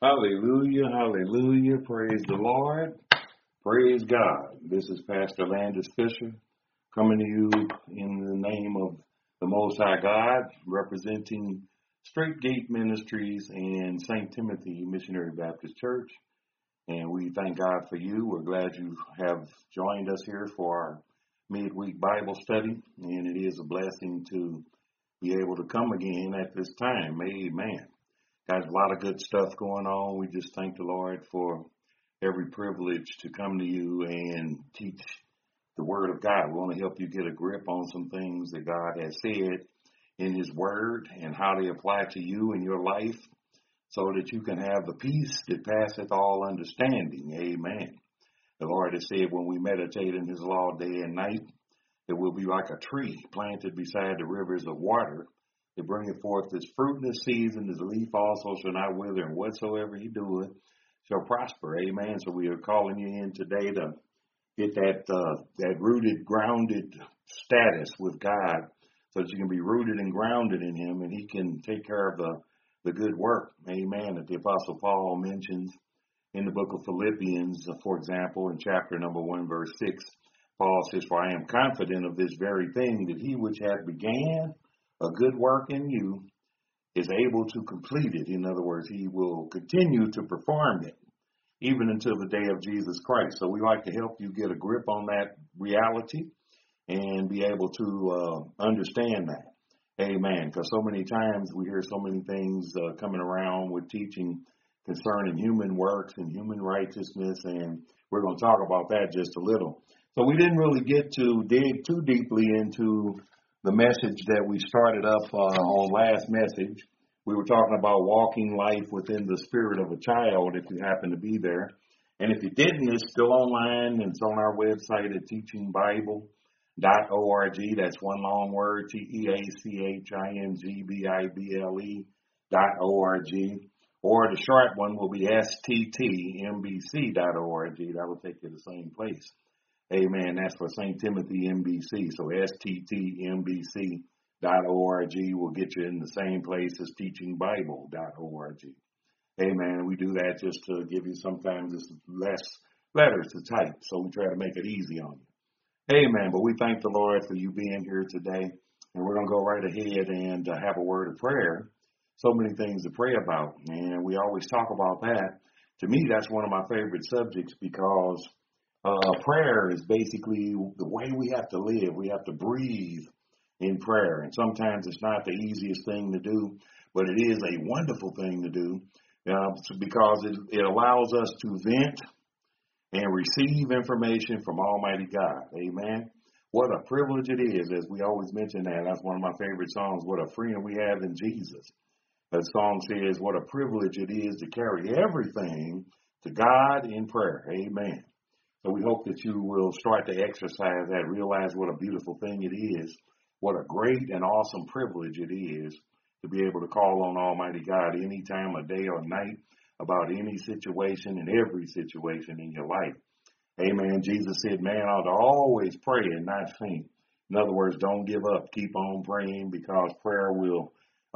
Hallelujah, hallelujah, praise the Lord, praise God. This is Pastor Landis Fisher coming to you in the name of the Most High God, representing Straight Gate Ministries and St. Timothy Missionary Baptist Church. And we thank God for you. We're glad you have joined us here for our midweek Bible study, and it is a blessing to be able to come again at this time. Amen. Got a lot of good stuff going on. We just thank the Lord for every privilege to come to you and teach the Word of God. We want to help you get a grip on some things that God has said in His Word and how they apply to you in your life so that you can have the peace that passeth all understanding. Amen. The Lord has said when we meditate in His law day and night, it will be like a tree planted beside the rivers of water. It bringeth forth its fruit in its season, his leaf also shall not wither, and whatsoever he doeth shall prosper. Amen. So we are calling you in today to get that rooted, grounded status with God so that you can be rooted and grounded in Him, and He can take care of the good work. Amen. That the Apostle Paul mentions in the book of Philippians, for example, in chapter number 1, verse 6, Paul says, "For I am confident of this very thing, that he which hath began a good work in you is able to complete it." In other words, He will continue to perform it even until the day of Jesus Christ. So we like to help you get a grip on that reality and be able to understand that. Amen. Because so many times we hear so many things coming around with teaching concerning human works and human righteousness, and we're going to talk about that just a little. So we didn't really get to dig too deeply into the message that we started up on last message. We were talking about walking life within the spirit of a child, if you happen to be there. And if you didn't, it's still online, and it's on our website at teachingbible.org. That's one long word, TEACHINGBIBLE.org. Or the short one will be STTMBC.org. That will take you to the same place. Amen. That's for St. Timothy MBC. So STTMBC.org will get you in the same place as teachingbible.org. Amen. We do that just to give you sometimes it's less letters to type. So we try to make it easy on you. Amen. But we thank the Lord for you being here today. And we're going to go right ahead and have a word of prayer. So many things to pray about. And we always talk about that. To me, that's one of my favorite subjects because prayer is basically the way we have to live. We have to breathe in prayer. And sometimes it's not the easiest thing to do, but it is a wonderful thing to do because it allows us to vent and receive information from Almighty God. Amen. What a privilege it is, as we always mention that. That's one of my favorite songs, what a friend we have in Jesus. That song says, what a privilege it is to carry everything to God in prayer. Amen. So we hope that you will start to exercise that, realize what a beautiful thing it is, what a great and awesome privilege it is to be able to call on Almighty God any time of day or night about any situation and every situation in your life. Amen. Jesus said, man ought to always pray and not faint. In other words, don't give up. Keep on praying because prayer will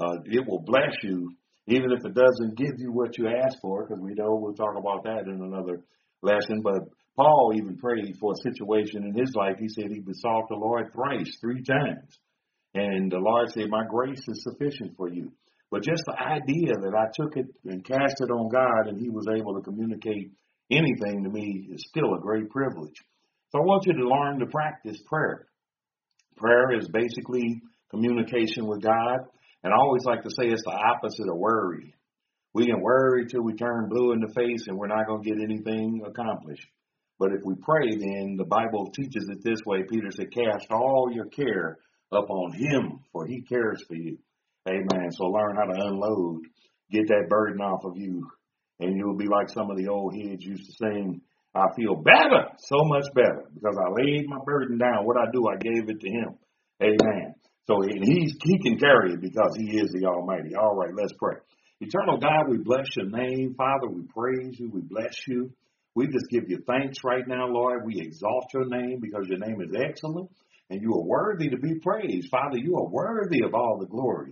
bless you, even if it doesn't give you what you ask for, because we know we'll talk about that in another lesson. But Paul even prayed for a situation in his life. He said he besought the Lord three times. And the Lord said, my grace is sufficient for you. But just the idea that I took it and cast it on God and He was able to communicate anything to me is still a great privilege. So I want you to learn to practice prayer. Prayer is basically communication with God. And I always like to say it's the opposite of worry. We can worry till we turn blue in the face and we're not going to get anything accomplished. But if we pray, then the Bible teaches it this way. Peter said, cast all your care upon Him, for He cares for you. Amen. So learn how to unload, get that burden off of you, and you'll be like some of the old heads used to sing, I feel better, so much better, because I laid my burden down. What I do, I gave it to Him. Amen. So He can carry it because He is the Almighty. All right, let's pray. Eternal God, we bless your name. Father, we praise you. We bless you. We just give you thanks right now, Lord. We exalt your name because your name is excellent and you are worthy to be praised. Father, you are worthy of all the glory.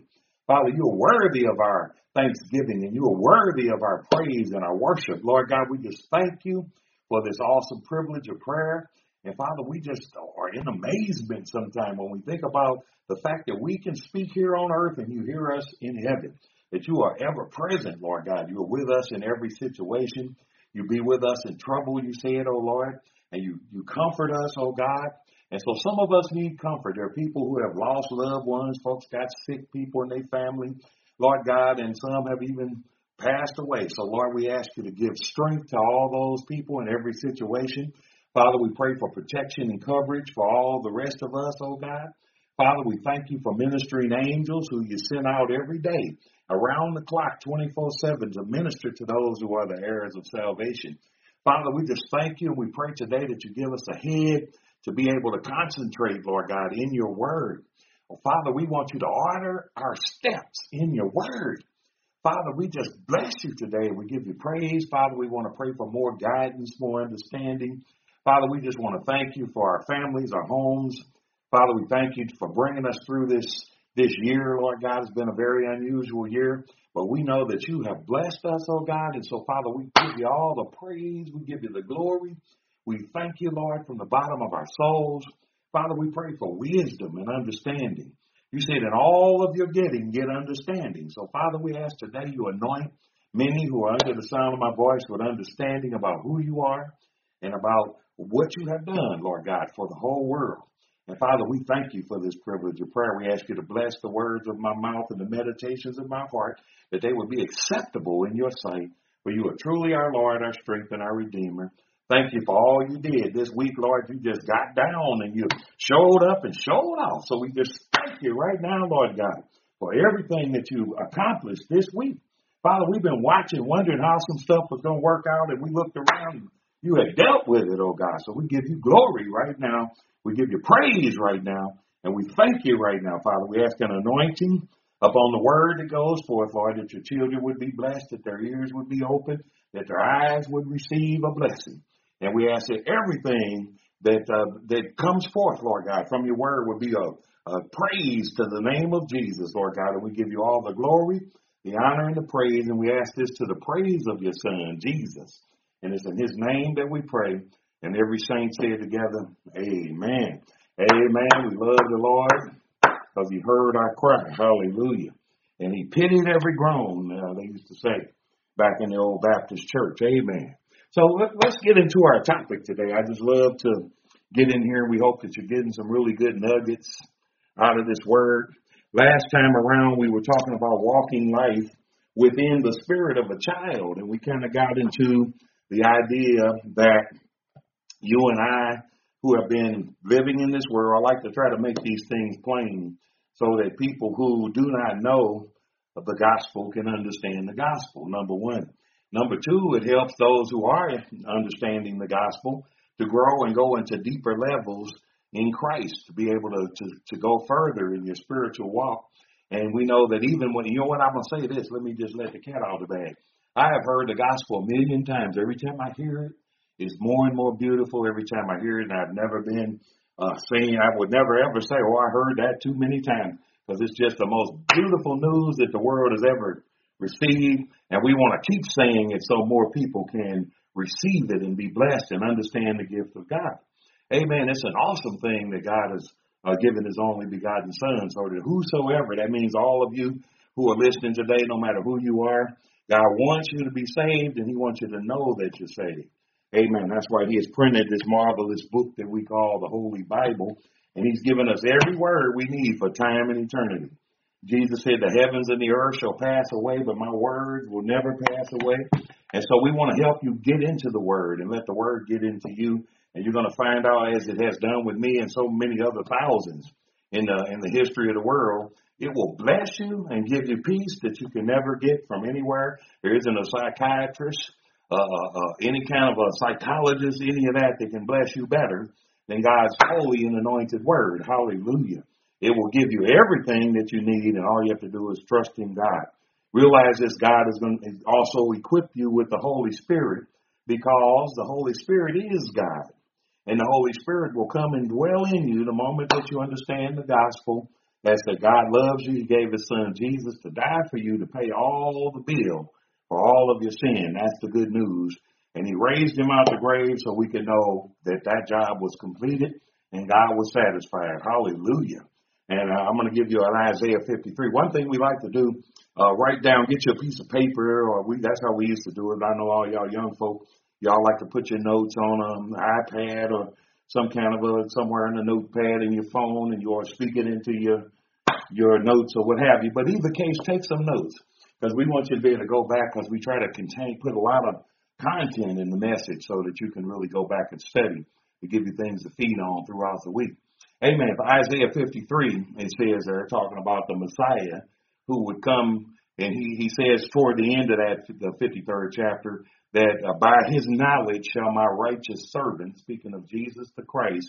Father, you are worthy of our thanksgiving, and you are worthy of our praise and our worship. Lord God, we just thank you for this awesome privilege of prayer. And Father, we just are in amazement sometimes when we think about the fact that we can speak here on earth and you hear us in heaven, that you are ever present, Lord God. You are with us in every situation. You be with us in trouble, you said, oh Lord, and you comfort us, oh God. And so some of us need comfort. There are people who have lost loved ones, folks got sick people in their family, Lord God, and some have even passed away. So Lord, we ask you to give strength to all those people in every situation. Father, we pray for protection and coverage for all the rest of us, oh God. Father, we thank you for ministering angels who you send out every day around the clock, 24/7, to minister to those who are the heirs of salvation. Father, we just thank you and we pray today that you give us a head to be able to concentrate, Lord God, in your word. Oh, Father, we want you to order our steps in your word. Father, we just bless you today. We give you praise. Father, we want to pray for more guidance, more understanding. Father, we just want to thank you for our families, our homes. Father, we thank you for bringing us through this year, Lord God. It's been a very unusual year, but we know that you have blessed us, oh God. And so, Father, we give you all the praise. We give you the glory. We thank you, Lord, from the bottom of our souls. Father, we pray for wisdom and understanding. You said in all of your getting, get understanding. So, Father, we ask today you anoint many who are under the sound of my voice with understanding about who you are and about what you have done, Lord God, for the whole world. And Father, we thank you for this privilege of prayer. We ask you to bless the words of my mouth and the meditations of my heart, that they would be acceptable in your sight. For you are truly our Lord, our strength, and our Redeemer. Thank you for all you did this week, Lord. You just got down and you showed up and showed off. So we just thank you right now, Lord God, for everything that you accomplished this week. Father, we've been watching, wondering how some stuff was going to work out, and we looked around and you had dealt with it, oh God. So we give you glory right now. We give you praise right now. And we thank you right now, Father. We ask an anointing upon the word that goes forth, Lord, that your children would be blessed, that their ears would be open, that their eyes would receive a blessing. And we ask that everything that comes forth, Lord God, from your word would be a praise to the name of Jesus, Lord God. And we give you all the glory, the honor, and the praise. And we ask this to the praise of your Son, Jesus. And it's in his name that we pray. And every saint say it together, amen. Amen. We love the Lord because he heard our cry. Hallelujah. And he pitied every groan, they used to say back in the old Baptist church. Amen. So let's get into our topic today. I just love to get in here. We hope that you're getting some really good nuggets out of this word. Last time around, we were talking about walking life within the spirit of a child. And we kind of got into the idea that you and I, who have been living in this world, I like to try to make these things plain so that people who do not know of the gospel can understand the gospel, number one. Number two, it helps those who are understanding the gospel to grow and go into deeper levels in Christ, to be able to go further in your spiritual walk. And we know that even when, you know what, I'm going to say this, let me just let the cat out of the bag. I have heard the gospel a million times. Every time I hear it, it's more and more beautiful every time I hear it. And I've never been saying, I would never ever say, oh, I heard that too many times, because it's just the most beautiful news that the world has ever received. And we want to keep saying it so more people can receive it and be blessed and understand the gift of God. Amen. It's an awesome thing that God has given his only begotten Son, so that whosoever, that means all of you who are listening today, no matter who you are, God wants you to be saved, and he wants you to know that you're saved. Amen. That's why he has printed this marvelous book that we call the Holy Bible, and he's given us every word we need for time and eternity. Jesus said, the heavens and the earth shall pass away, but my words will never pass away. And so we want to help you get into the word and let the word get into you. And you're going to find out, as it has done with me and so many other thousands in the history of the world, it will bless you and give you peace that you can never get from anywhere. There isn't a psychiatrist, any kind of a psychologist, any of that can bless you better than God's holy and anointed word. Hallelujah. It will give you everything that you need, and all you have to do is trust in God. Realize this, God is going to also equip you with the Holy Spirit, because the Holy Spirit is God. And the Holy Spirit will come and dwell in you the moment that you understand the gospel That's that God loves you. He gave his son Jesus to die for you, to pay all the bill for all of your sin. That's the good news. And he raised him out of the grave so we can know that that job was completed and God was satisfied. Hallelujah. And I'm going to give you an Isaiah 53. One thing we like to do, write down, get you a piece of paper, or that's how we used to do it. I know all y'all young folk, y'all like to put your notes on an iPad or some kind of somewhere in a notepad in your phone, and you're speaking into your notes or what have you. But either case, take some notes, because we want you to be able to go back, because we try to put a lot of content in the message so that you can really go back and study to give you things to feed on throughout the week. Amen. For Isaiah 53, it says they're talking about the Messiah who would come, and he says toward the end of that, the 53rd chapter, that by his knowledge shall my righteous servant, speaking of Jesus the Christ,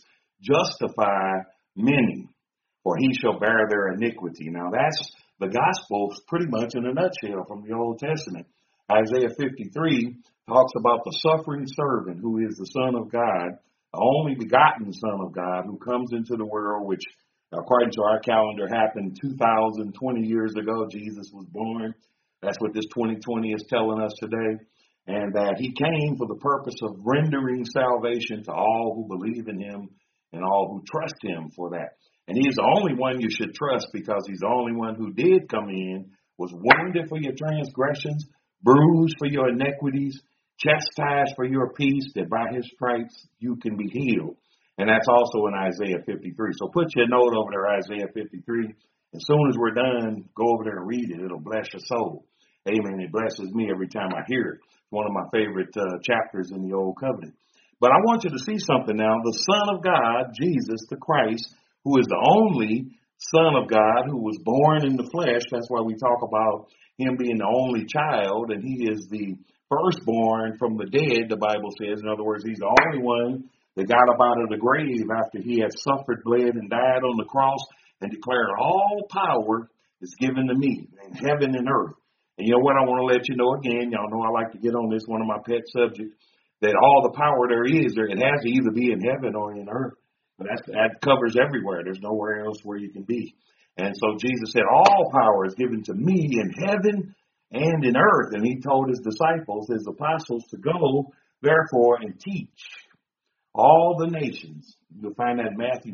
justify many, for he shall bear their iniquity. Now that's the gospel pretty much in a nutshell from the Old Testament. Isaiah 53 talks about the suffering servant who is the Son of God, the only begotten Son of God, who comes into the world, which according to our calendar happened 2,020 years ago. Jesus was born. That's what this 2020 is telling us today. And that he came for the purpose of rendering salvation to all who believe in him and all who trust him for that. And he is the only one you should trust, because he's the only one who did come in, was wounded for your transgressions, bruised for your iniquities, chastised for your peace, that by his stripes you can be healed. And that's also in Isaiah 53. So put your note over there, Isaiah 53. As soon as we're done, go over there and read it. It'll bless your soul. Amen. It blesses me every time I hear it. It's one of my favorite chapters in the Old Covenant. But I want you to see something now. The Son of God, Jesus the Christ, who is the only Son of God who was born in the flesh. That's why we talk about him being the only child, and he is the firstborn from the dead, the Bible says. In other words, he's the only one that got up out of the grave after he had suffered, bled, and died on the cross, and declared all power is given to me in heaven and earth. And you know what? I want to let you know again, y'all know I like to get on this, one of my pet subjects, that all the power there is, it has to either be in heaven or in earth. But that covers everywhere. There's nowhere else where you can be. And so Jesus said, all power is given to me in heaven and in earth. And he told his disciples, his apostles, to go, therefore, and teach all the nations. You'll find that in Matthew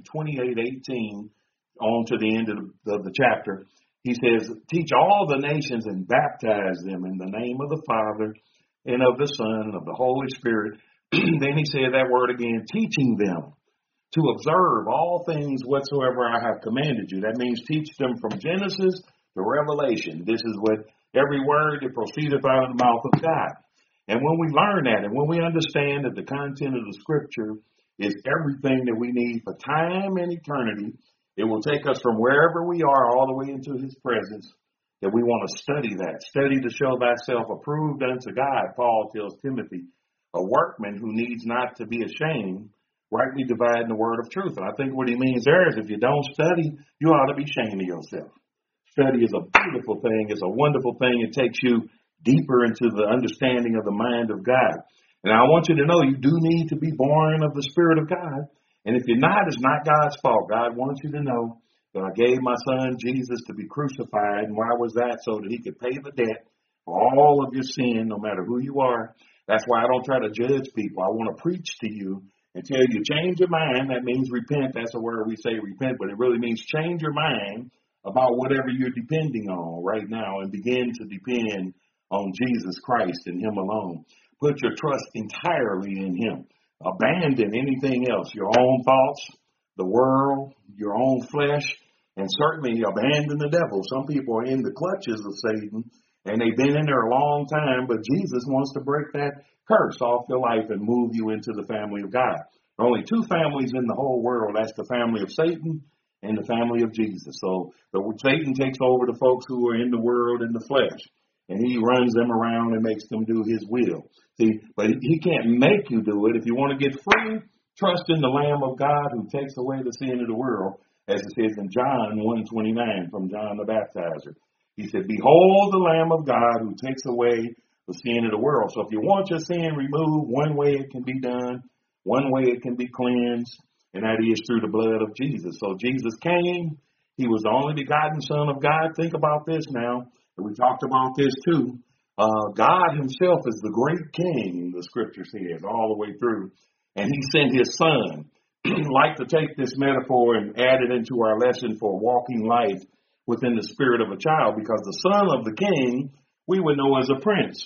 28:18 on to the end of the chapter. He says, teach all the nations and baptize them in the name of the Father and of the Son and of the Holy Spirit. Then he said that word again, teaching them to observe all things whatsoever I have commanded you. That means teach them from Genesis to Revelation. This is what every word that proceedeth out of the mouth of God. And when we learn that, and when we understand that the content of the Scripture is everything that we need for time and eternity, it will take us from wherever we are all the way into his presence, that we want to study that. Study to show thyself approved unto God, Paul tells Timothy, a workman who needs not to be ashamed, rightly dividing the word of truth. And I think what he means there is if you don't study, you ought to be ashamed of yourself. Study is a beautiful thing. It's a wonderful thing. It takes you deeper into the understanding of the mind of God. And I want you to know you do need to be born of the Spirit of God. And if you're not, it's not God's fault. God wants you to know that I gave my son Jesus to be crucified. And why was that? So that he could pay the debt for all of your sin, no matter who you are. That's why I don't try to judge people. I want to preach to you and tell you, change your mind. That means repent. That's a word we say, repent, but it really means change your mind about whatever you're depending on right now and begin to depend on Jesus Christ and him alone. Put your trust entirely in him. Abandon anything else, your own thoughts, the world, your own flesh, and certainly abandon the devil. Some people are in the clutches of Satan, and they've been in there a long time, but Jesus wants to break that curse off your life and move you into the family of God. There are only two families in the whole world. That's the family of Satan and the family of Jesus. So Satan takes over the folks who are in the world in the flesh, and he runs them around and makes them do his will. See, but he can't make you do it. If you want to get free, trust in the Lamb of God who takes away the sin of the world, as it says in John 1:29 from John the Baptizer. He said, behold the Lamb of God who takes away the sin of the world. So if you want your sin removed, one way it can be done, one way it can be cleansed, and that is through the blood of Jesus. So Jesus came, He was the only begotten Son of God. Think about this now. And we talked about this too. God himself is the great king, the scripture says, all the way through. And he sent his son. Like to take this metaphor and add it into our lesson for walking life within the spirit of a child, because the son of the king we would know as a prince.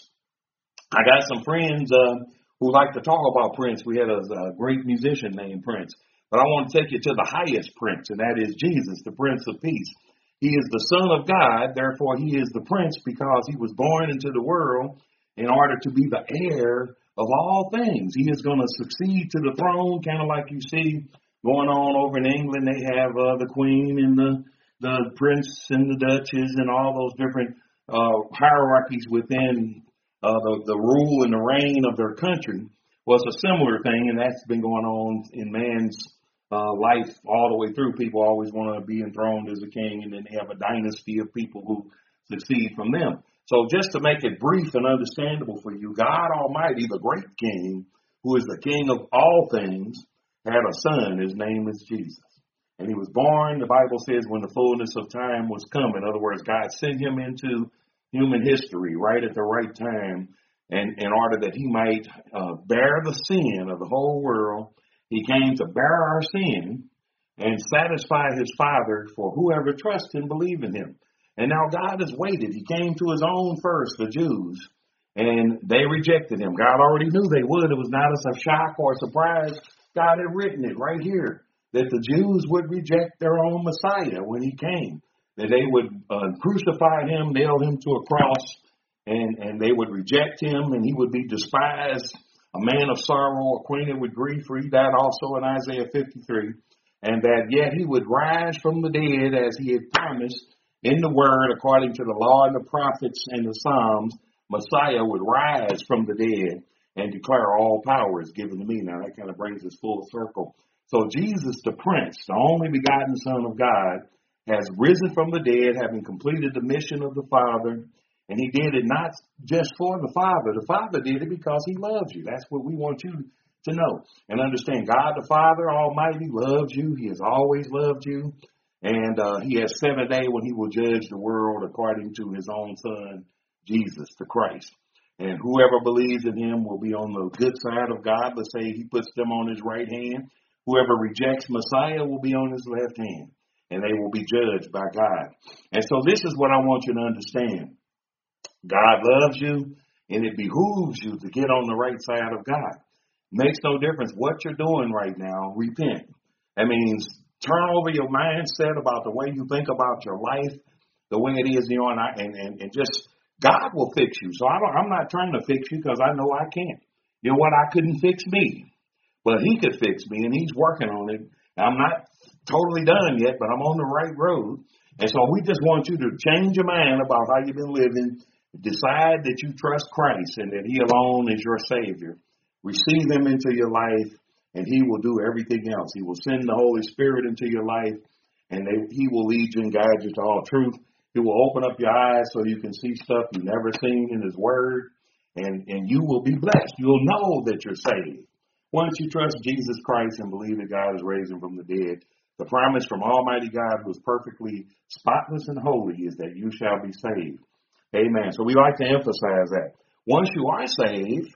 I got some friends who like to talk about Prince. We had a great musician named Prince. But I want to take you to the highest Prince, and that is Jesus, the Prince of Peace. He is the Son of God, therefore he is the Prince because he was born into the world in order to be the heir of all things. He is going to succeed to the throne, kind of like you see going on over in England. They have the Queen and the Prince and the Duchess and all those different hierarchies within the rule and the reign of their country. Was a similar thing, and that's been going on in man's life all the way through. People always want to be enthroned as a king, and then they have a dynasty of people who succeed from them. So just to make it brief and understandable for you, God Almighty, the great king, who is the king of all things, had a son. His name is Jesus. And he was born, the Bible says, when the fullness of time was come. In other words, God sent him into human history right at the right time, and in order that he might bear the sin of the whole world. He came to bear our sin and satisfy his Father for whoever trusts and believe in him. And now God has waited. He came to his own first, the Jews, and they rejected him. God already knew they would. It was not a shock or a surprise. God had written it right here that the Jews would reject their own Messiah when he came, that they would crucify him, nail him to a cross, and they would reject him, and he would be despised, a man of sorrow, acquainted with grief. Read that also in Isaiah 53. And that yet he would rise from the dead as he had promised in the word, according to the law and the prophets and the Psalms. Messiah would rise from the dead and declare all power is given to me. Now that kind of brings us full circle. So Jesus, the Prince, the only begotten Son of God, has risen from the dead, having completed the mission of the Father. And he did it not just for the Father. The Father did it because he loves you. That's what we want you to know and understand. God the Father Almighty loves you. He has always loved you. And he has set a day when he will judge the world according to his own Son, Jesus, the Christ. And whoever believes in him will be on the good side of God. Let's say he puts them on his right hand. Whoever rejects Messiah will be on his left hand. And they will be judged by God. And so this is what I want you to understand. God loves you, and it behooves you to get on the right side of God. Makes no difference what you're doing right now. Repent. That means turn over your mindset about the way you think about your life, the way it is, and just God will fix you. So I'm not trying to fix you because I know I can't. You know what? I couldn't fix me, but he could fix me, and he's working on it. I'm not totally done yet, but I'm on the right road. And so we just want you to change your mind about how you've been living. Decide that you trust Christ and that he alone is your Savior. Receive him into your life, and he will do everything else. He will send the Holy Spirit into your life, and he will lead you and guide you to all truth. He will open up your eyes so you can see stuff you've never seen in his word, and you will be blessed. You'll know that you're saved. Once you trust Jesus Christ and believe that God is raised him from the dead, the promise from Almighty God, who is perfectly spotless and holy, is that you shall be saved. Amen. So we like to emphasize that. Once you are saved,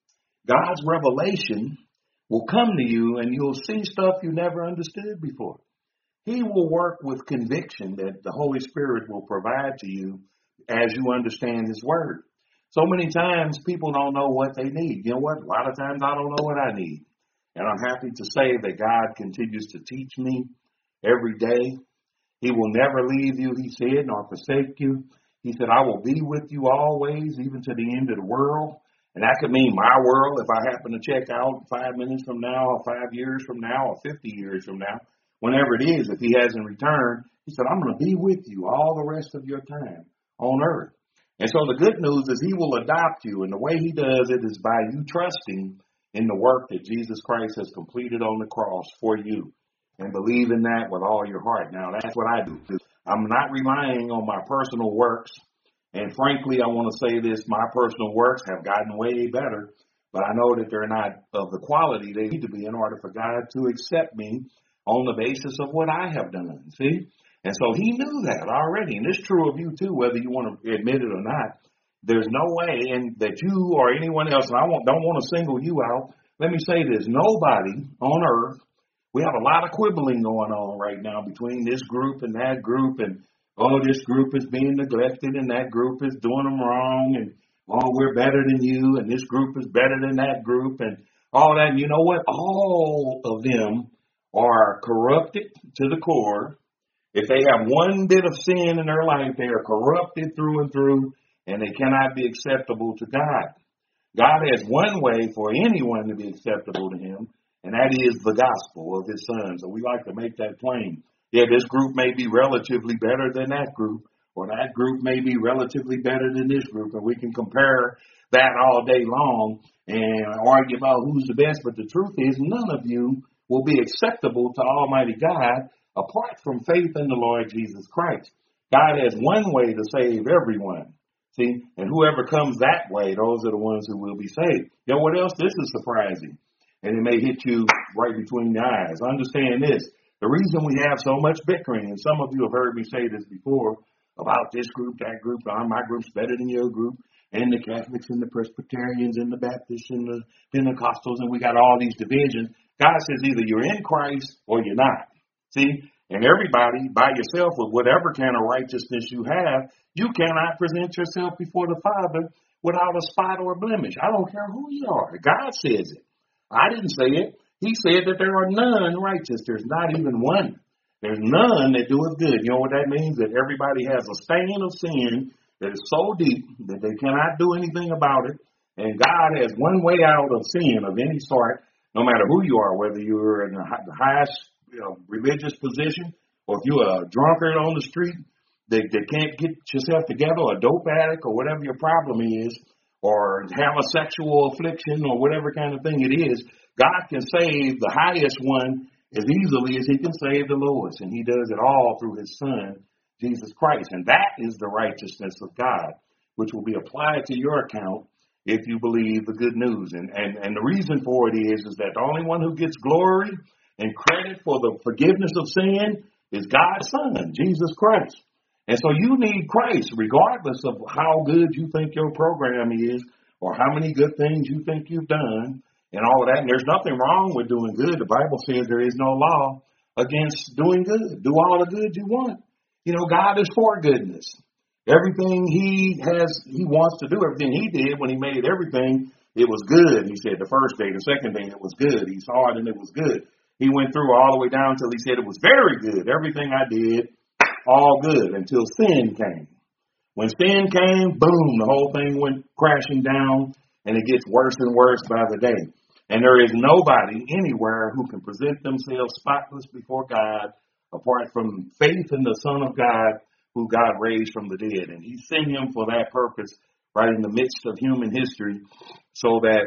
God's revelation will come to you and you'll see stuff you never understood before. He will work with conviction that the Holy Spirit will provide to you as you understand his word. So many times people don't know what they need. You know what? A lot of times I don't know what I need. And I'm happy to say that God continues to teach me every day. He will never leave you, he said, nor forsake you. He said, I will be with you always, even to the end of the world. And that could mean my world if I happen to check out 5 minutes from now, or 5 years from now, or 50 years from now. Whenever it is, if he hasn't returned, he said, I'm going to be with you all the rest of your time on earth. And so the good news is he will adopt you. And the way he does it is by you trusting in the work that Jesus Christ has completed on the cross for you. And believe in that with all your heart. Now, that's what I do. I'm not relying on my personal works. And frankly, I want to say this, my personal works have gotten way better. But I know that they're not of the quality they need to be in order for God to accept me on the basis of what I have done. See? And so he knew that already. And it's true of you too, whether you want to admit it or not. There's no way and that you or anyone else, and don't want to single you out. Let me say this. Nobody on earth, we have a lot of quibbling going on right now between this group and that group. And, oh, this group is being neglected and that group is doing them wrong. And, oh, we're better than you. And this group is better than that group. And all that. And you know what? All of them are corrupted to the core. If they have one bit of sin in their life, they are corrupted through and through, and they cannot be acceptable to God. God has one way for anyone to be acceptable to him, and that is the gospel of his son. So we like to make that plain. Yeah, this group may be relatively better than that group, or that group may be relatively better than this group, and we can compare that all day long and argue about who's the best. But the truth is, none of you will be acceptable to Almighty God apart from faith in the Lord Jesus Christ. God has one way to save everyone. See, and whoever comes that way, those are the ones who will be saved. You know what else? This is surprising, and it may hit you right between the eyes. Understand this. The reason we have so much bickering, and some of you have heard me say this before, about this group, that group, my group's better than your group, and the Catholics and the Presbyterians and the Baptists and the Pentecostals, and we got all these divisions. God says either you're in Christ or you're not. See, and everybody by yourself with whatever kind of righteousness you have, you cannot present yourself before the Father without a spot or a blemish. I don't care who you are. God says it. I didn't say it. He said that there are none righteous. There's not even one. There's none that doeth good. You know what that means? That everybody has a stain of sin that is so deep that they cannot do anything about it. And God has one way out of sin of any sort, no matter who you are, whether you're in the highest religious position, or if you're a drunkard on the street that can't get yourself together, or a dope addict, or whatever your problem is, or have a sexual affliction, or whatever kind of thing it is, God can save the highest one as easily as he can save the lowest. And he does it all through his son, Jesus Christ. And that is the righteousness of God, which will be applied to your account if you believe the good news. And the reason for it is that the only one who gets glory and credit for the forgiveness of sin is God's Son, Jesus Christ. And so you need Christ, regardless of how good you think your program is, or how many good things you think you've done, and all of that. And there's nothing wrong with doing good. The Bible says there is no law against doing good. Do all the good you want. You know, God is for goodness. Everything he wants to do, everything he did when he made everything, it was good. He said the first day, the second day, it was good. He saw it and it was good. He went through all the way down until he said it was very good. Everything I did, all good, until sin came. When sin came, boom, the whole thing went crashing down, and it gets worse and worse by the day. And there is nobody anywhere who can present themselves spotless before God apart from faith in the Son of God, who God raised from the dead. And he sent him for that purpose right in the midst of human history, so that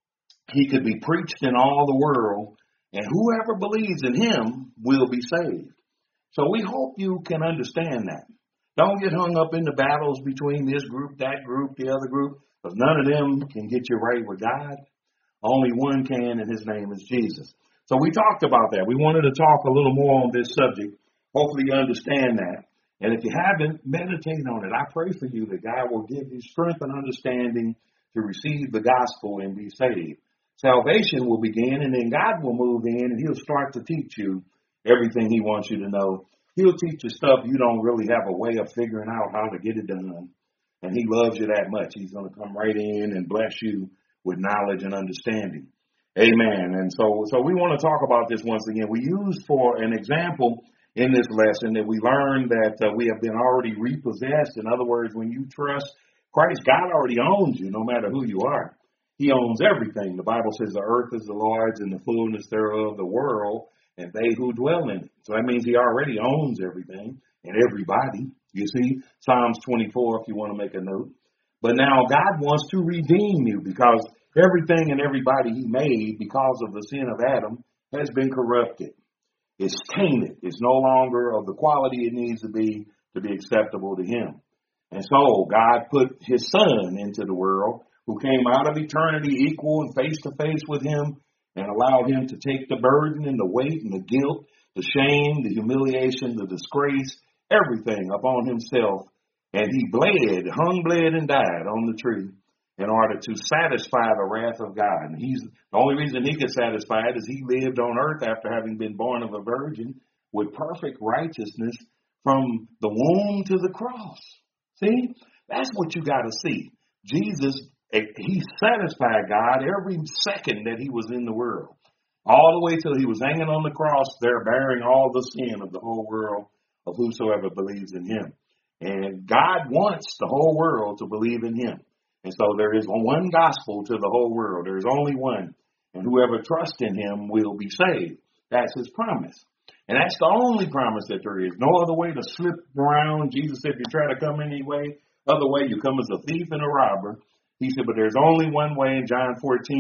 he could be preached in all the world, and whoever believes in him will be saved. So we hope you can understand that. Don't get hung up in the battles between this group, that group, the other group, because none of them can get you right with God. Only one can, and his name is Jesus. So we talked about that. We wanted to talk a little more on this subject. Hopefully you understand that. And if you haven't, meditate on it. I pray for you that God will give you strength and understanding to receive the gospel and be saved. Salvation will begin, and then God will move in, and he'll start to teach you everything he wants you to know. He'll teach you stuff you don't really have a way of figuring out how to get it done. And he loves you that much. He's going to come right in and bless you with knowledge and understanding. Amen. And so we want to talk about this once again. We used for an example in this lesson that we learned that we have been already repossessed. In other words, when you trust Christ, God already owns you no matter who you are. He owns everything. The Bible says the earth is the Lord's and the fullness thereof, the world, and they who dwell in it. So that means he already owns everything and everybody. You see, Psalms 24, if you want to make a note. But now God wants to redeem you, because everything and everybody he made because of the sin of Adam has been corrupted. It's tainted. It's no longer of the quality it needs to be acceptable to him. And so God put his son into the world, who came out of eternity equal and face to face with him, and allowed him to take the burden and the weight and the guilt the shame, the humiliation, the disgrace, everything upon himself. And he bled, and died on the tree in order to satisfy the wrath of God. And the only reason he could satisfy it is he lived on earth after having been born of a virgin with perfect righteousness from the womb to the cross. See, that's what you got to see. Jesus, he satisfied God every second that he was in the world, all the way till he was hanging on the cross there, bearing all the sin of the whole world of whosoever believes in him. And God wants the whole world to believe in him. And so there is one gospel to the whole world. There is only one. And whoever trusts in him will be saved. That's his promise. And that's the only promise that there is. No other way to slip around. Jesus said, if you try to come any way, other way, you come as a thief and a robber. He said, but there's only one way. In John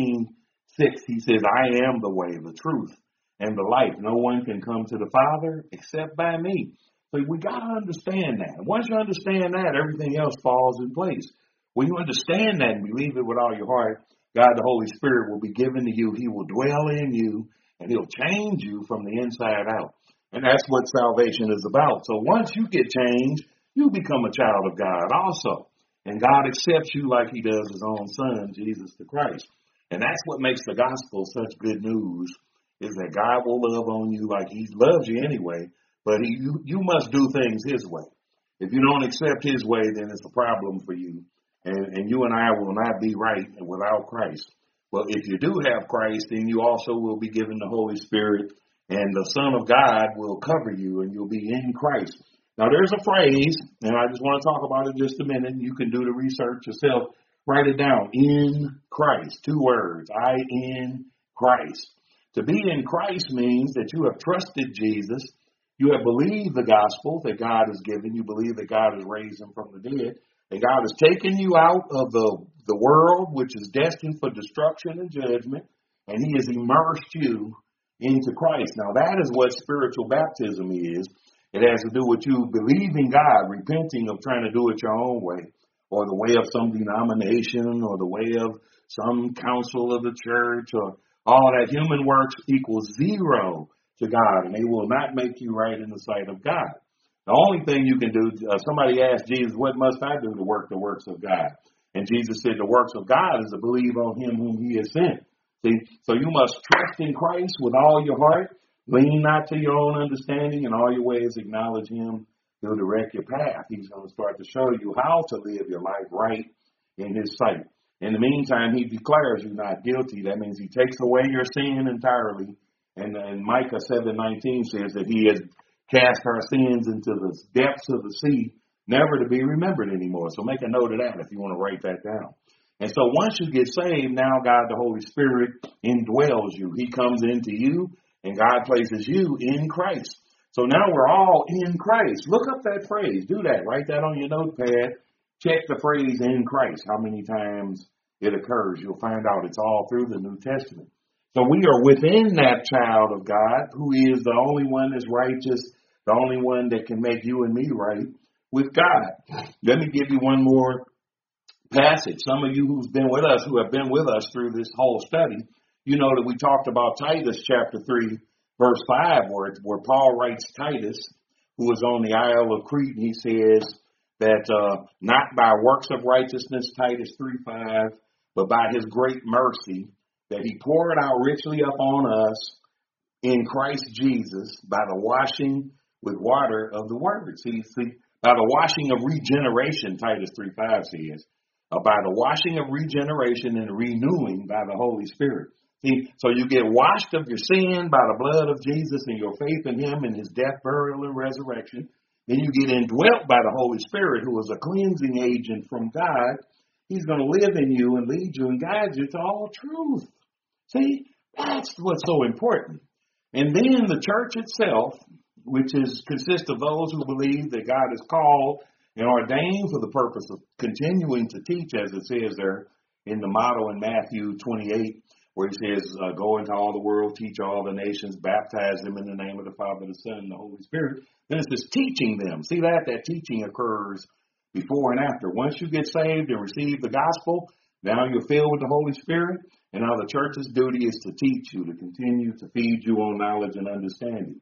14:6, he says, I am the way, the truth, and the life. No one can come to the Father except by me. So we got to understand that. Once you understand that, everything else falls in place. When you understand that and believe it with all your heart, God, the Holy Spirit, will be given to you. He will dwell in you, and he'll change you from the inside out. And that's what salvation is about. So once you get changed, you become a child of God also. And God accepts you like he does his own son, Jesus the Christ. And that's what makes the gospel such good news, is that God will love on you like he loves you anyway, but you must do things his way. If you don't accept his way, then it's a problem for you. And you and I will not be right without Christ. Well, if you do have Christ, then you also will be given the Holy Spirit, and the Son of God will cover you, and you'll be in Christ. Now, there's a phrase, and I just want to talk about it just a minute. You can do the research yourself. Write it down. In Christ. 2 words. I in Christ. To be in Christ means that you have trusted Jesus. You have believed the gospel that God has given. You believe that God has raised him from the dead. And God has taken you out of the world, which is destined for destruction and judgment, and he has immersed you into Christ. Now, that is what spiritual baptism is. It has to do with you believing God, repenting of trying to do it your own way, or the way of some denomination, or the way of some council of the church, or all that. Human works equals zero to God, and they will not make you right in the sight of God. The only thing you can do, somebody asked Jesus, what must I do to work the works of God? And Jesus said the works of God is to believe on him whom he has sent. See, so you must trust in Christ with all your heart. Lean not to your own understanding. In all your ways acknowledge him. He'll direct your path. He's going to start to show you how to live your life right in his sight. In the meantime, he declares you not guilty. That means he takes away your sin entirely. And Micah 7:19 says that he has cast our sins into the depths of the sea, never to be remembered anymore. So make a note of that if you want to write that down. And so once you get saved, now God the Holy Spirit indwells you. He comes into you, and God places you in Christ. So now we're all in Christ. Look up that phrase. Do that. Write that on your notepad. Check the phrase in Christ, how many times it occurs. You'll find out it's all through the New Testament. So we are within that child of God who is the only one that's righteous, the only one that can make you and me right with God. Let me give you one more passage. Some of you who have been with us through this whole study, you know that we talked about Titus chapter 3, verse 5, where Paul writes Titus, who was on the Isle of Crete, and he says that not by works of righteousness, Titus 3:5, but by his great mercy, that he poured out richly upon us in Christ Jesus by the washing with water of the word. See, by the washing of regeneration, Titus 3:5 says, by the washing of regeneration and renewing by the Holy Spirit. See, so you get washed of your sin by the blood of Jesus and your faith in him and his death, burial, and resurrection. Then you get indwelt by the Holy Spirit, who is a cleansing agent from God. He's going to live in you and lead you and guide you to all truth. See, that's what's so important. And then the church itself, which consists of those who believe that God is called and ordained for the purpose of continuing to teach, as it says there in the motto in Matthew 28, where he says, go into all the world, teach all the nations, baptize them in the name of the Father, the Son, and the Holy Spirit. Then it says teaching them. See that teaching occurs before and after. Once you get saved and receive the gospel, now you're filled with the Holy Spirit. And now the church's duty is to teach you, to continue to feed you on knowledge and understanding.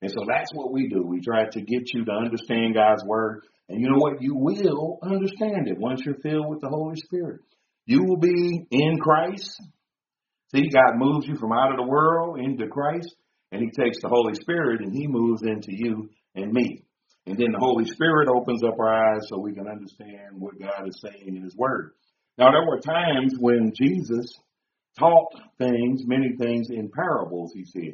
And so that's what we do. We try to get you to understand God's word. And you know what? You will understand it once you're filled with the Holy Spirit. You will be in Christ. See, God moves you from out of the world into Christ, and he takes the Holy Spirit and he moves into you and me. And then the Holy Spirit opens up our eyes so we can understand what God is saying in his word. Now, there were times when Jesus taught things, many things in parables, he said.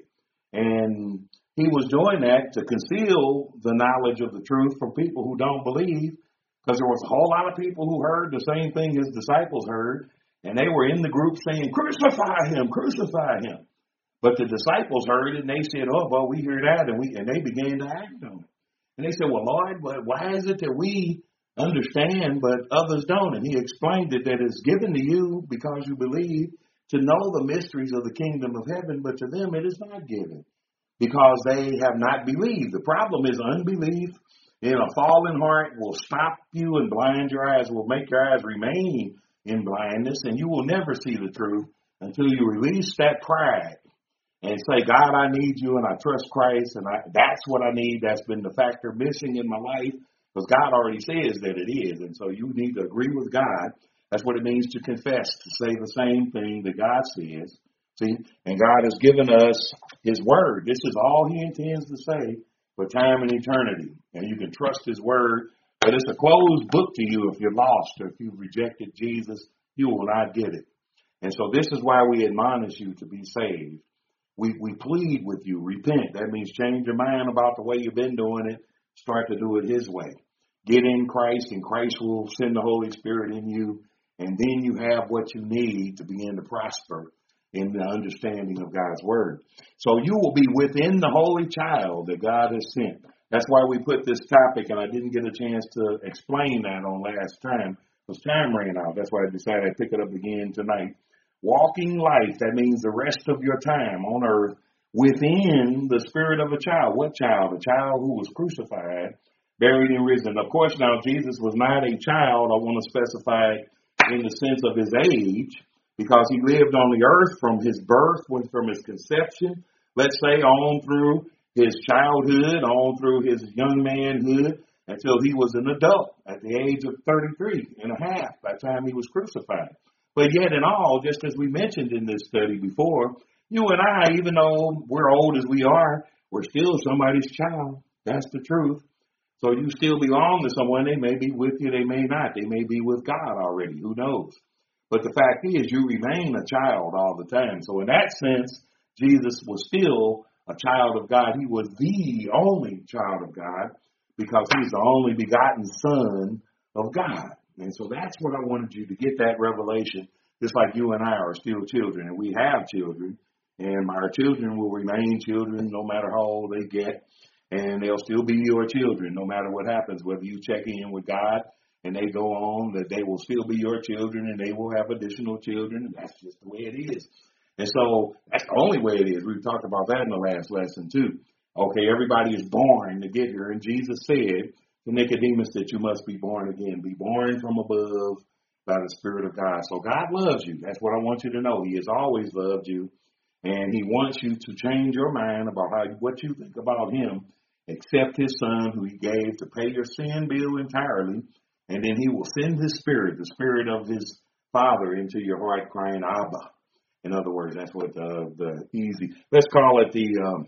And he was doing that to conceal the knowledge of the truth from people who don't believe, because there was a whole lot of people who heard the same thing his disciples heard, and they were in the group saying, crucify him, crucify him. But the disciples heard it, and they said, oh, well, we hear that, and they began to act on it. And they said, well, Lord, why is it that we understand, but others don't? And he explained it, that it's given to you because you believe to know the mysteries of the kingdom of heaven, but to them it is not given because they have not believed. The problem is unbelief in a fallen heart will stop you and blind your eyes, will make your eyes remain in blindness, and you will never see the truth until you release that pride and say, God, I need you, and I trust Christ, and that's what I need. That's been the factor missing in my life, because God already says that it is, and so you need to agree with God. That's what it means to confess, to say the same thing that God says. See, and God has given us his word. This is all he intends to say for time and eternity, and you can trust his word, but it's a closed book to you if you're lost or if you've rejected Jesus. You will not get it. And so this is why we admonish you to be saved. We plead with you, repent. That means change your mind about the way you've been doing it. Start to do it his way. Get in Christ, and Christ will send the Holy Spirit in you. And then you have what you need to begin to prosper in the understanding of God's word. So you will be within the holy child that God has sent. That's why we put this topic, and I didn't get a chance to explain that on last time, because time ran out. That's why I decided I'd pick it up again tonight. Walking life, that means the rest of your time on earth within the spirit of a child. What child? A child who was crucified, buried, and risen. Of course, now, Jesus was not a child, I want to specify, in the sense of his age, because he lived on the earth from his birth, from his conception, let's say, on through his childhood, on through his young manhood, until he was an adult at the age of 33 and a half by the time he was crucified. But yet in all, just as we mentioned in this study before, you and I, even though we're old as we are, we're still somebody's child. That's the truth. So you still belong to someone. They may be with you, they may not. They may be with God already. Who knows? But the fact is, you remain a child all the time. So in that sense, Jesus was still a child of God. He was the only child of God because he's the only begotten Son of God. And so that's what I wanted you to get, that revelation, just like you and I are still children, and we have children, and our children will remain children no matter how old they get, and they'll still be your children no matter what happens, whether you check in with God and they go on, that they will still be your children, and they will have additional children, and that's just the way it is. And so that's the only way it is. We talked about that in the last lesson too. Okay, everybody is born to get here, and Jesus said to Nicodemus that you must be born again, be born from above by the Spirit of God. So God loves you. That's what I want you to know. He has always loved you, and he wants you to change your mind about what you think about him. Accept his Son, who he gave to pay your sin bill entirely, and then he will send his Spirit, the Spirit of his Father, into your heart, crying, Abba. In other words, that's what the easy, let's call it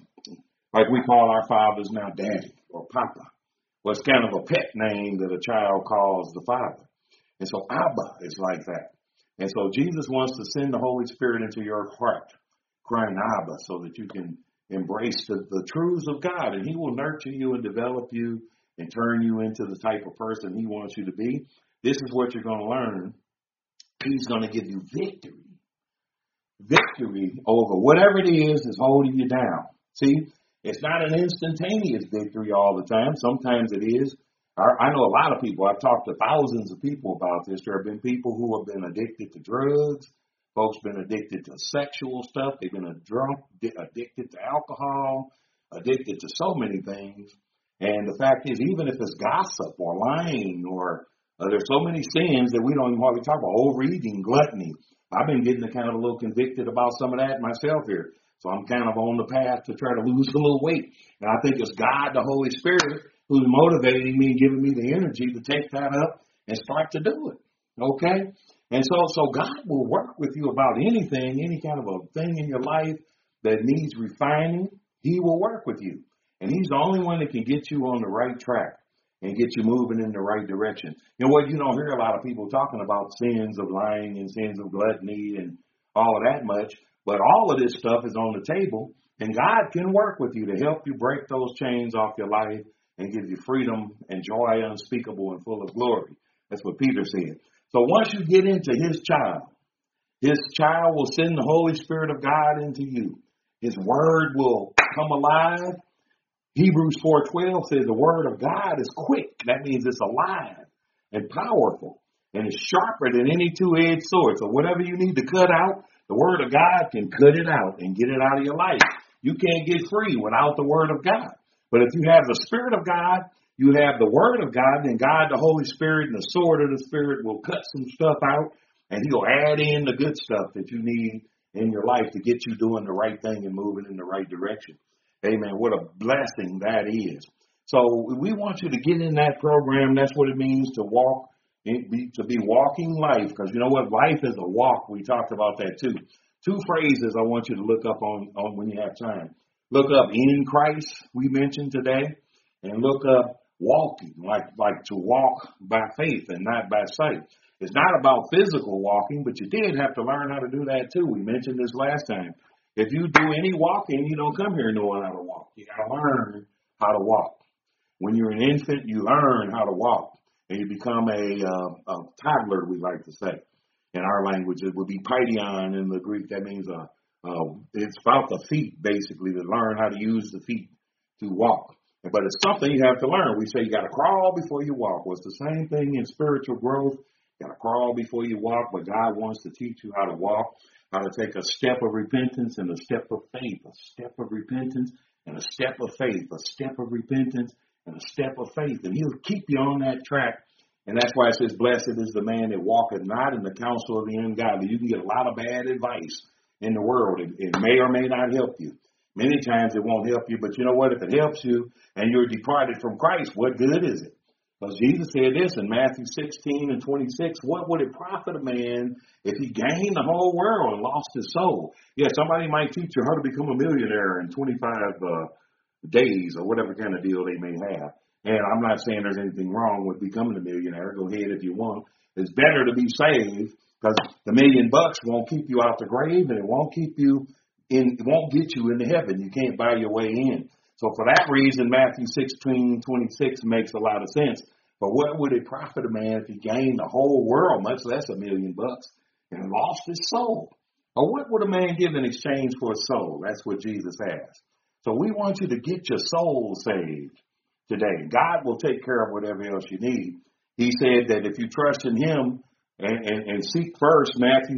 like we call our fathers now, Daddy or Papa. Well, it's kind of a pet name that a child calls the Father. And so Abba is like that. And so Jesus wants to send the Holy Spirit into your heart, crying Abba, so that you can embrace the truths of God. And he will nurture you and develop you and turn you into the type of person he wants you to be. This is what you're going to learn. He's going to give you victory. Victory over whatever it is that's holding you down. See? It's not an instantaneous victory all the time. Sometimes it is. I know a lot of people. I've talked to thousands of people about this. There have been people who have been addicted to drugs. Folks been addicted to sexual stuff. They've been addicted to alcohol, addicted to so many things. And the fact is, even if it's gossip or lying or there's so many sins that we don't even hardly talk about, overeating, gluttony. I've been getting kind of a little convicted about some of that myself here. So I'm kind of on the path to try to lose a little weight. And I think it's God, the Holy Spirit, who's motivating me and giving me the energy to take that up and start to do it. Okay? And so God will work with you about anything, any kind of a thing in your life that needs refining. He will work with you. And he's the only one that can get you on the right track and get you moving in the right direction. You know what? You don't hear a lot of people talking about sins of lying and sins of gluttony and all of that much. But all of this stuff is on the table, and God can work with you to help you break those chains off your life and give you freedom and joy unspeakable and full of glory. That's what Peter said. So once you get into his child will send the Holy Spirit of God into you. His word will come alive. Hebrews 4:12 says the word of God is quick. That means it's alive and powerful, and it's sharper than any two-edged sword. So whatever you need to cut out, the word of God can cut it out and get it out of your life. You can't get free without the word of God. But if you have the Spirit of God, you have the word of God, then God, the Holy Spirit, and the sword of the Spirit will cut some stuff out, and he'll add in the good stuff that you need in your life to get you doing the right thing and moving in the right direction. Amen. What a blessing that is. So we want you to get in that program. That's what it means to walk, to be walking life. Because you know what? Life is a walk. We talked about that too. Two phrases I want you to look up on when you have time. Look up in Christ, we mentioned today, and look up walking, like to walk by faith and not by sight. It's not about physical walking, but you did have to learn how to do that too. We mentioned this last time. If you do any walking, you don't come here knowing how to walk. You got to learn how to walk. When you're an infant, you learn how to walk, and you become a toddler, we like to say. In our language, it would be paidion in the Greek. That means it's about the feet, basically, to learn how to use the feet to walk. But it's something you have to learn. We say you got to crawl before you walk. Well, it's the same thing in spiritual growth. You got to crawl before you walk, but God wants to teach you how to walk, how to take a step of repentance and a step of faith, a step of repentance and a step of faith, a step of repentance and a step of faith. And he'll keep you on that track. And that's why it says, blessed is the man that walketh not in the counsel of the ungodly. You can get a lot of bad advice in the world. It may or may not help you. Many times it won't help you, but you know what? If it helps you and you're departed from Christ, what good is it? Because Jesus said this in Matthew 16:26, what would it profit a man if he gained the whole world and lost his soul? Yeah, somebody might teach you how to become a millionaire in 25 days or whatever kind of deal they may have. And I'm not saying there's anything wrong with becoming a millionaire. Go ahead if you want. It's better to be saved because the $1 million won't keep you out the grave, and it won't keep you in. It won't get you into heaven. You can't buy your way in. So for that reason, Matthew 16:26 makes a lot of sense. But what would it profit a man if he gained the whole world, much less $1 million, and lost his soul? Or what would a man give in exchange for a soul? That's what Jesus asked. So we want you to get your soul saved today. God will take care of whatever else you need. He said that if you trust in him and seek first, Matthew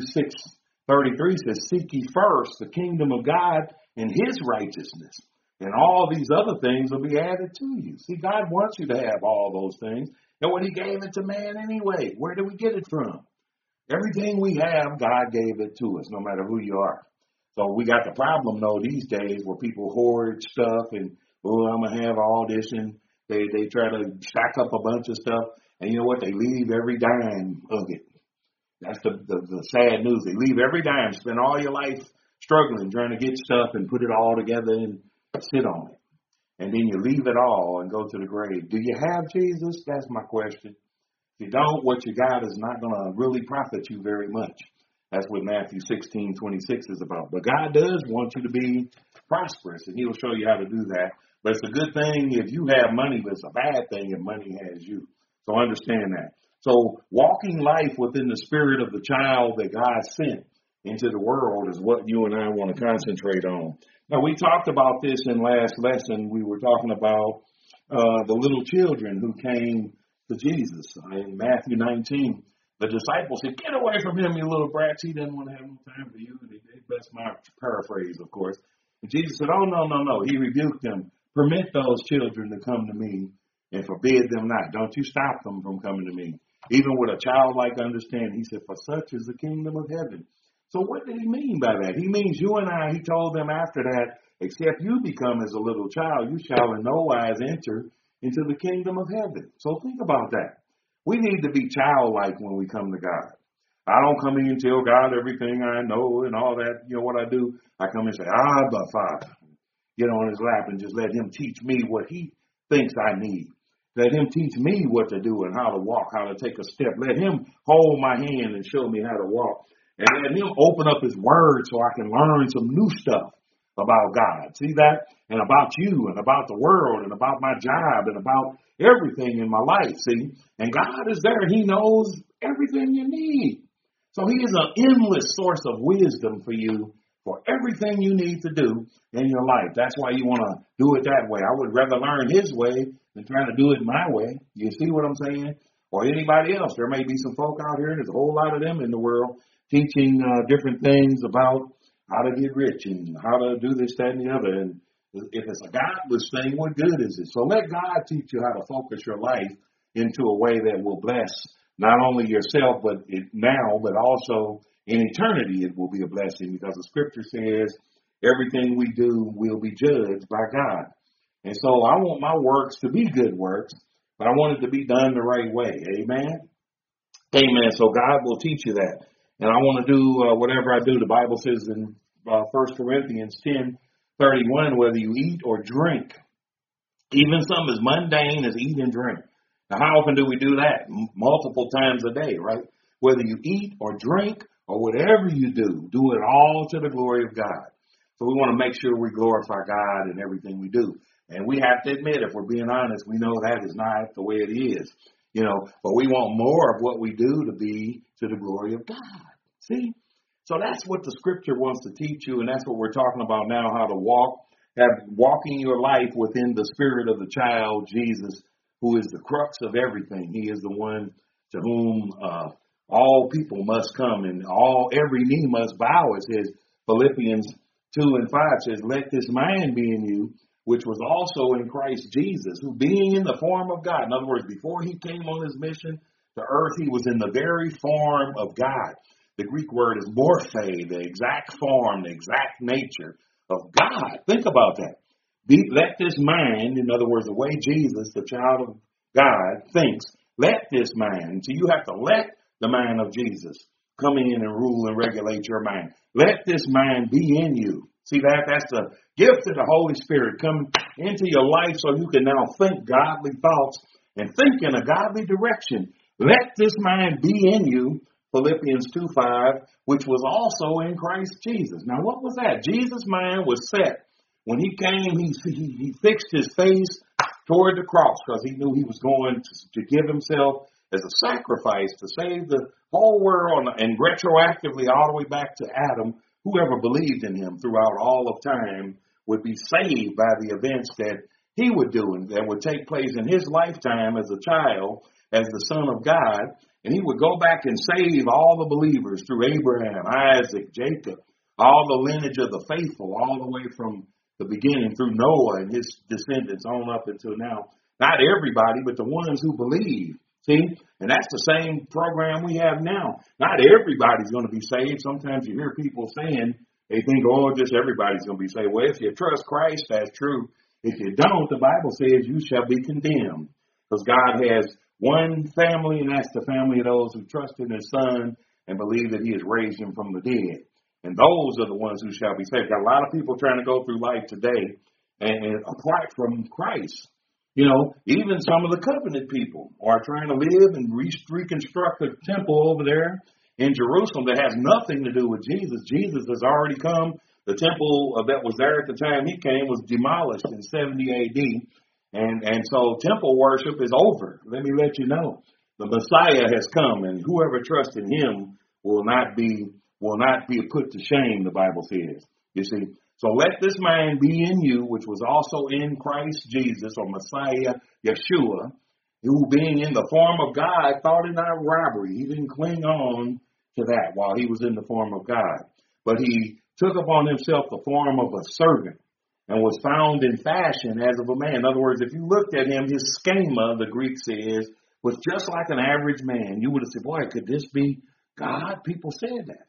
6:33 says, seek ye first the kingdom of God and his righteousness, and all these other things will be added to you. See, God wants you to have all those things. And when he gave it to man anyway, where did we get it from? Everything we have, God gave it to us, no matter who you are. So we got the problem, though, these days where people hoard stuff and, oh, I'm going to have all this, and they try to stack up a bunch of stuff. And you know what? They leave every dime of it. That's the sad news. They leave every dime, spend all your life struggling, trying to get stuff and put it all together and sit on it. And then you leave it all and go to the grave. Do you have Jesus? That's my question. If you don't, what you got is not going to really profit you very much. That's what Matthew 16:26 is about. But God does want you to be prosperous, and he'll show you how to do that. But it's a good thing if you have money, but it's a bad thing if money has you. So understand that. So walking life within the spirit of the child that God sent into the world is what you and I want to concentrate on. Now, we talked about this in last lesson. We were talking about the little children who came to Jesus. In Matthew 19, the disciples said, get away from him, you little brats. He doesn't want to have no time for you. That's my paraphrase, of course. And Jesus said, oh, no. He rebuked them. Permit those children to come to me and forbid them not. Don't you stop them from coming to me. Even with a childlike understanding, he said, for such is the kingdom of heaven. So what did he mean by that? He means you and I, he told them after that, except you become as a little child, you shall in no wise enter into the kingdom of heaven. So think about that. We need to be childlike when we come to God. I don't come in and tell God everything I know and all that. You know what I do? I come and say, Abba, Father. Get on his lap and just let him teach me what he thinks I need. Let him teach me what to do and how to walk, how to take a step. Let him hold my hand and show me how to walk. And let him open up his word so I can learn some new stuff about God. See that? And about you and about the world and about my job and about everything in my life. See? And God is there. He knows everything you need. So he is an endless source of wisdom for you for everything you need to do in your life. That's why you want to do it that way. I would rather learn his way than trying to do it my way. You see what I'm saying? Or anybody else. There may be some folk out here, and there's a whole lot of them in the world teaching different things about how to get rich and how to do this, that, and the other. And if it's a godless thing, what good is it? So let God teach you how to focus your life into a way that will bless not only yourself, but but also in eternity, it will be a blessing, because the scripture says everything we do will be judged by God. And so I want my works to be good works, but I want it to be done the right way. Amen? Amen. So God will teach you that. And I want to do whatever I do. The Bible says in 1 Corinthians 10:31, whether you eat or drink, even some as mundane as eat and drink. Now, how often do we do that? Multiple times a day, right? Whether you eat or drink or whatever you do, do it all to the glory of God. So we want to make sure we glorify God in everything we do. And we have to admit, if we're being honest, we know that is not the way it is. You know, but we want more of what we do to be to the glory of God. See? So that's what the scripture wants to teach you, and that's what we're talking about now, how to walking your life within the spirit of the child, Jesus, who is the crux of everything. He is the one to whom all people must come and every knee must bow. It says, Philippians 2:5 says, let this mind be in you, which was also in Christ Jesus, who being in the form of God. In other words, before he came on his mission to earth, he was in the very form of God. The Greek word is morphe, the exact form, the exact nature of God. Think about that. Let this mind, in other words, the way Jesus, the child of God, thinks, let this mind. So you have to let the mind of Jesus come in and rule and regulate your mind. Let this mind be in you. See that? That's the gift of the Holy Spirit come into your life so you can now think godly thoughts and think in a godly direction. Let this mind be in you, Philippians 2:5, which was also in Christ Jesus. Now, what was that? Jesus' mind was set. When he came, he fixed his face toward the cross because he knew he was going to give himself as a sacrifice to save the whole world, and retroactively all the way back to Adam. Whoever believed in him throughout all of time would be saved by the events that he would do and that would take place in his lifetime as a child, as the Son of God. And he would go back and save all the believers through Abraham, Isaac, Jacob, all the lineage of the faithful, all the way from the beginning through Noah and his descendants on up until now. Not everybody, but the ones who believe. See? And that's the same program we have now. Not everybody's going to be saved. Sometimes you hear people saying, they think, oh, just everybody's going to be saved. Well, if you trust Christ, that's true. If you don't, the Bible says you shall be condemned. Because God has one family, and that's the family of those who trust in his Son and believe that he has raised him from the dead. And those are the ones who shall be saved. Got a lot of people trying to go through life today and apart from Christ. You know, even some of the covenant people are trying to live and reconstruct a temple over there in Jerusalem that has nothing to do with Jesus. Jesus has already come. The temple that was there at the time he came was demolished in 70 A.D. And so temple worship is over. Let me let you know. The Messiah has come, and whoever trusts in him will not be put to shame, the Bible says. You see, so let this mind be in you, which was also in Christ Jesus, or Messiah, Yeshua, who being in the form of God, thought it not robbery. He didn't cling on to that while he was in the form of God. But he took upon himself the form of a servant and was found in fashion as of a man. In other words, if you looked at him, his schema, the Greek says, was just like an average man. You would have said, boy, could this be God? People said that.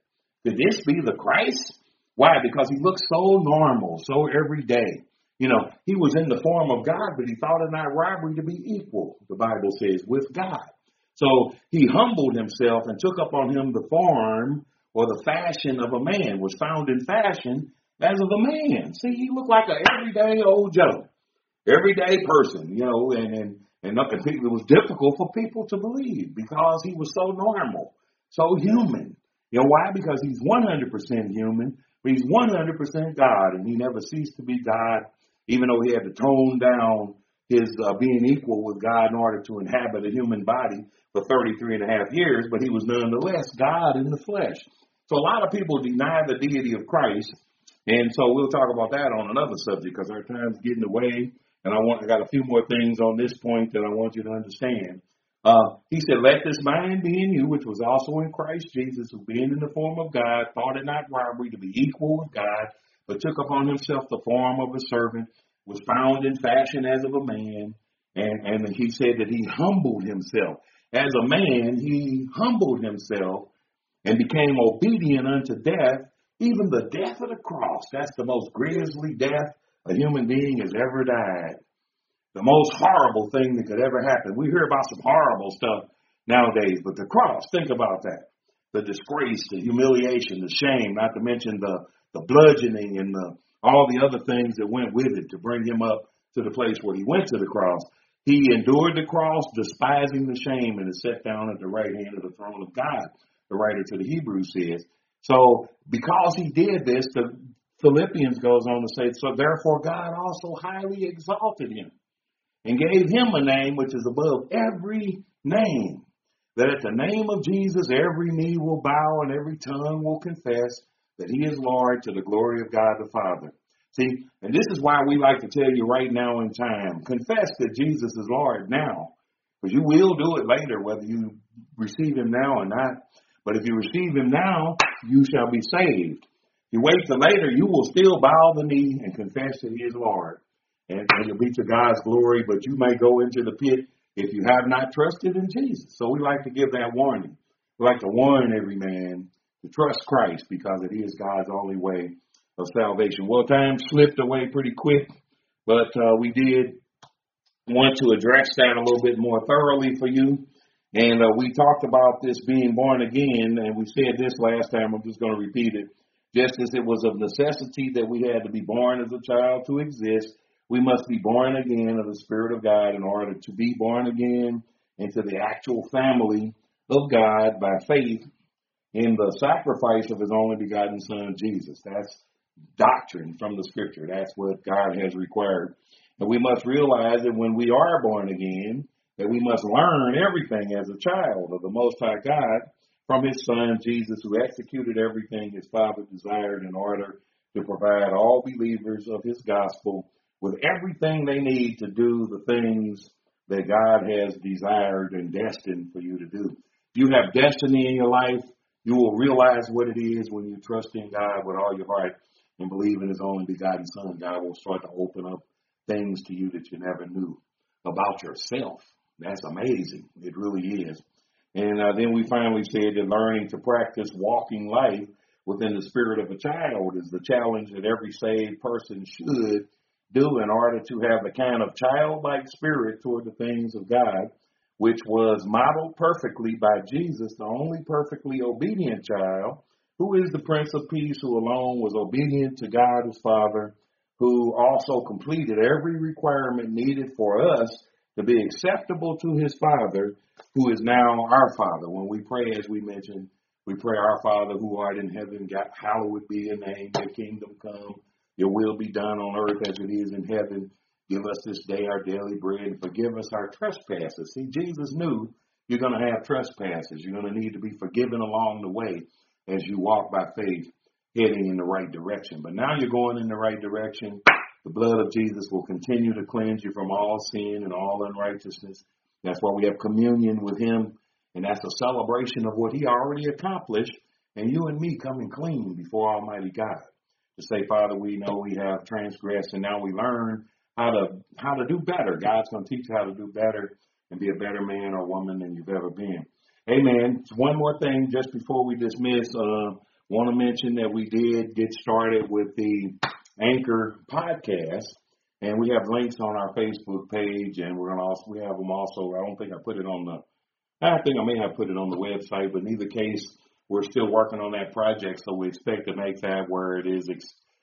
Could this be the Christ? Why? Because he looked so normal, so everyday. You know, he was in the form of God, but he thought it not robbery to be equal, the Bible says, with God. So he humbled himself and took upon him the form or the fashion of a man, was found in fashion as of a man. See, he looked like an everyday old Joe, everyday person, you know, and it was difficult for people to believe because he was so normal, so human. You know why? Because he's 100% human, but he's 100% God, and he never ceased to be God, even though he had to tone down his being equal with God in order to inhabit a human body for 33 and a half years, but he was nonetheless God in the flesh. So a lot of people deny the deity of Christ, and so we'll talk about that on another subject because our time's getting away, and I got a few more things on this point that I want you to understand. He said, let this mind be in you, which was also in Christ Jesus, who being in the form of God, thought it not robbery to be equal with God, but took upon himself the form of a servant, was found in fashion as of a man, and he said that he humbled himself. As a man, he humbled himself and became obedient unto death, even the death of the cross. That's the most grisly death a human being has ever died. The most horrible thing that could ever happen. We hear about some horrible stuff nowadays, but the cross, think about that. The disgrace, the humiliation, the shame, not to mention the bludgeoning and all the other things that went with it to bring him up to the place where he went to the cross. He endured the cross, despising the shame, and is set down at the right hand of the throne of God, the writer to the Hebrews says. So because he did this, the Philippians goes on to say, so therefore God also highly exalted him and gave him a name which is above every name, that at the name of Jesus every knee will bow and every tongue will confess that he is Lord, to the glory of God the Father. See, and this is why we like to tell you right now in time, confess that Jesus is Lord now, because you will do it later, whether you receive him now or not. But if you receive him now, you shall be saved. If you wait till later, you will still bow the knee and confess that he is Lord. And it'll be to God's glory, but you may go into the pit if you have not trusted in Jesus. So we like to give that warning. We like to warn every man to trust Christ because it is God's only way of salvation. Well, time slipped away pretty quick, but we did want to address that a little bit more thoroughly for you. And we talked about this being born again, and we said this last time. I'm just going to repeat it. Just as it was of necessity that we had to be born as a child to exist, we must be born again of the Spirit of God in order to be born again into the actual family of God by faith in the sacrifice of his only begotten Son, Jesus. That's doctrine from the Scripture. That's what God has required. And we must realize that when we are born again, that we must learn everything as a child of the Most High God from his Son, Jesus, who executed everything his Father desired in order to provide all believers of his gospel with everything they need to do the things that God has desired and destined for you to do. If you have destiny in your life, you will realize what it is when you trust in God with all your heart and believe in his only begotten Son. God will start to open up things to you that you never knew about yourself. That's amazing. It really is. And then we finally said that learning to practice walking life within the spirit of a child is the challenge that every saved person should do in order to have the kind of childlike spirit toward the things of God, which was modeled perfectly by Jesus, the only perfectly obedient child, who is the Prince of Peace, who alone was obedient to God his Father, who also completed every requirement needed for us to be acceptable to his Father, who is now our Father. When we pray, as we mentioned, we pray, our Father who art in heaven, God, hallowed be your name, your kingdom come, your will be done on earth as it is in heaven. Give us this day our daily bread and forgive us our trespasses. See, Jesus knew you're going to have trespasses. You're going to need to be forgiven along the way as you walk by faith, heading in the right direction. But now you're going in the right direction. The blood of Jesus will continue to cleanse you from all sin and all unrighteousness. That's why we have communion with him, and that's a celebration of what he already accomplished, and you and me coming clean before Almighty God. To say, Father, we know we have transgressed, and now we learn how to do better. God's going to teach you how to do better and be a better man or woman than you've ever been. Amen. One more thing just before we dismiss. Want to mention that we did get started with the Anchor podcast, and we have links on our Facebook page, and we have them also. I don't think I put it on I think I may have put it on the website, but in either case, we're still working on that project, so we expect to make that where it is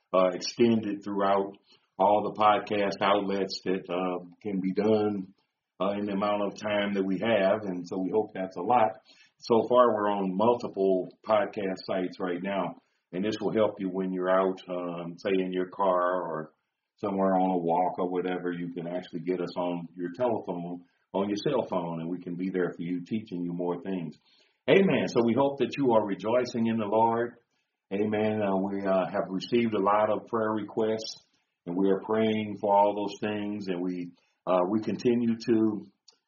extended throughout all the podcast outlets that can be done in the amount of time that we have, and so we hope that's a lot. So far, we're on multiple podcast sites right now, and this will help you when you're out, say in your car or somewhere on a walk or whatever. You can actually get us on your telephone, on your cell phone, and we can be there for you, teaching you more things. Amen. So we hope that you are rejoicing in the Lord. Amen. We have received a lot of prayer requests, and we are praying for all those things, and we continue to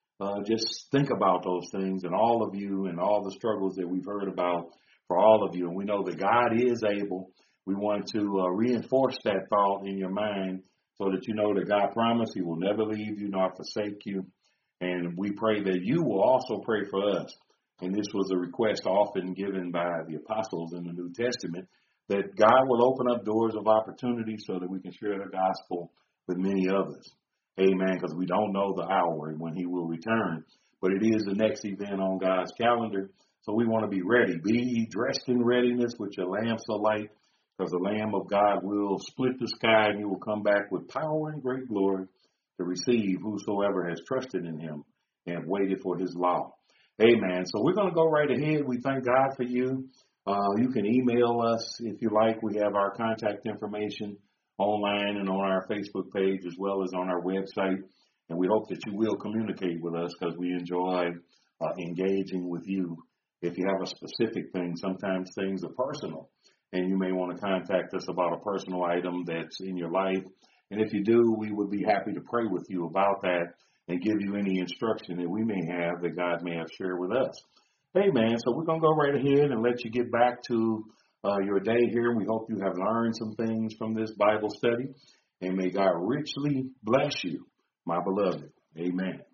just think about those things and all of you and all the struggles that we've heard about for all of you. And we know that God is able. We want to reinforce that thought in your mind so that you know that God promised He will never leave you nor forsake you. And we pray that you will also pray for us. And this was a request often given by the apostles in the New Testament, that God will open up doors of opportunity so that we can share the gospel with many others. Amen, because we don't know the hour when He will return. But it is the next event on God's calendar, so we want to be ready. Be ye dressed in readiness with your lamps alight, because the Lamb of God will split the sky, and He will come back with power and great glory to receive whosoever has trusted in Him and waited for His law. Amen. So we're going to go right ahead. We thank God for you. You can email us if you like. We have our contact information online and on our Facebook page as well as on our website. And we hope that you will communicate with us because we enjoy engaging with you. If you have a specific thing, sometimes things are personal, and you may want to contact us about a personal item that's in your life. And if you do, we would be happy to pray with you about that and give you any instruction that we may have that God may have shared with us. Amen. So we're going to go right ahead and let you get back to your day here. We hope you have learned some things from this Bible study. And may God richly bless you, my beloved. Amen.